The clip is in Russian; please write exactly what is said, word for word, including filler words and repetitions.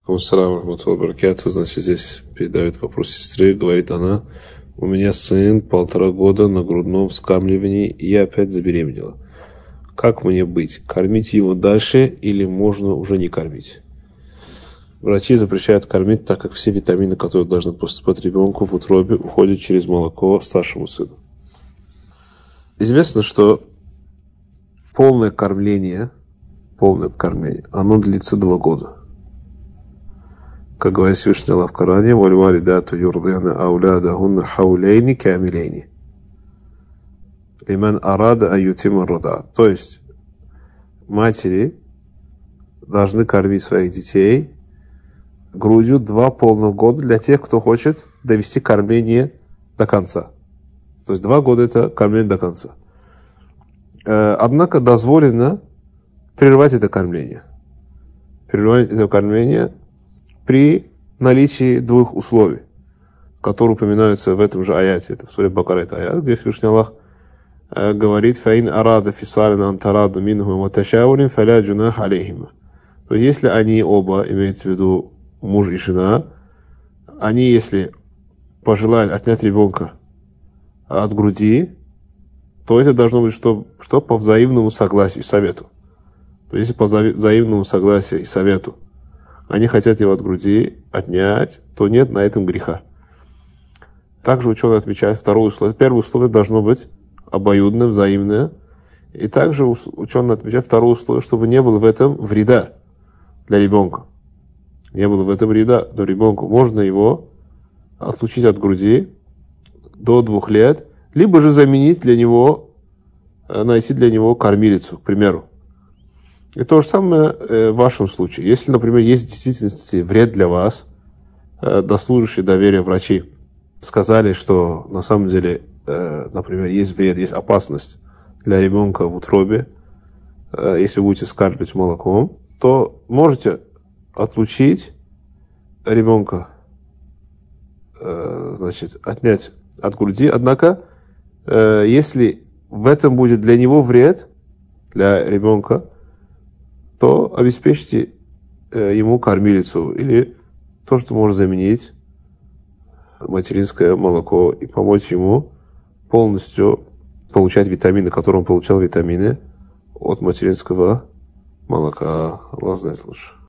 Ассаляму рахматуллахи ва баракатуху. Значит, здесь передает вопрос сестры, говорит она: у меня сын полтора года на грудном вскармливании, и я опять забеременела. Как мне быть? Кормить его дальше или можно уже не кормить? Врачи запрещают кормить, так как все витамины, которые должны поступать ребенку в утробе, уходят через молоко старшему сыну. Известно, что полное кормление, полное кормление, оно длится два года. Как говорит Всевышний Аллах в Коране: «Валь-валидату юрдина аулядахунна хаулейни камилейни. Лиман арада аютима рода». То есть, матери должны кормить своих детей грудью два полных года для тех, кто хочет довести кормление до конца. То есть, два года это кормление до конца. Однако дозволено прервать это кормление. Прервать это кормление при наличии двух условий, которые упоминаются в этом же аяте. Это в суре Бакара, это аят, где Всевышний Аллах э, говорит: «Фаин арада фисалин антараду минху ва ташаурин фаля джунах алейхима». То есть, если они оба, имеется в виду муж и жена, они, если пожелают отнять ребенка от груди, то это должно быть что, что по взаимному согласию и совету. То есть, если по взаимному согласию и совету они хотят его от груди отнять, то нет на этом греха. Также ученые отмечают второе условие. Первое условие должно быть обоюдное, взаимное. И также ученые отмечают второе условие, чтобы не было в этом вреда для ребенка. Не было в этом вреда для ребенка. Можно его отлучить от груди до двух лет, либо же заменить для него, найти для него кормилицу, к примеру. И то же самое в вашем случае. Если, например, есть в действительности вред для вас, дослужившие доверия врачи сказали, что на самом деле, например, есть вред, есть опасность для ребенка в утробе, если вы будете скармливать молоком, то можете отлучить ребенка, значит, отнять от груди. Однако, если в этом будет для него вред, для ребенка, то обеспечьте ему кормилицу или то, что может заменить материнское молоко, и помочь ему полностью получать витамины, которые он получал витамины от материнского молока. Аллах знает лучше.